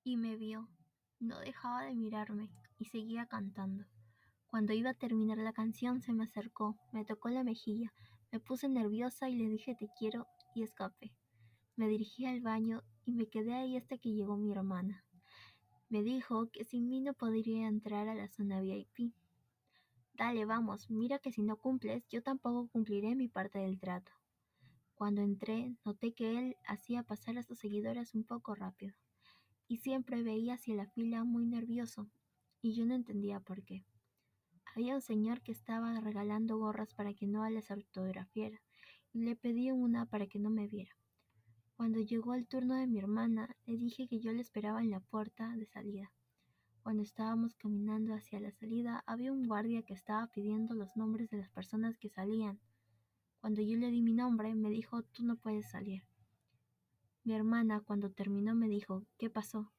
y me vio. No dejaba de mirarme y seguía cantando. Cuando iba a terminar la canción se me acercó, me tocó la mejilla, me puse nerviosa y le dije te quiero y escapé. Me dirigí al baño y me quedé ahí hasta que llegó mi hermana. Me dijo que sin mí no podría entrar a la zona VIP. Dale, vamos, mira que si no cumples, yo tampoco cumpliré mi parte del trato. Cuando entré, noté que él hacía pasar a sus seguidores un poco rápido, y siempre veía hacia la fila muy nervioso, y yo no entendía por qué. Había un señor que estaba regalando gorras para que no las autografiara, y le pedí una para que no me viera. Cuando llegó el turno de mi hermana, le dije que yo la esperaba en la puerta de salida. Cuando estábamos caminando hacia la salida, había un guardia que estaba pidiendo los nombres de las personas que salían. Cuando yo le di mi nombre, me dijo, tú no puedes salir. Mi hermana, cuando terminó, me dijo, ¿qué pasó?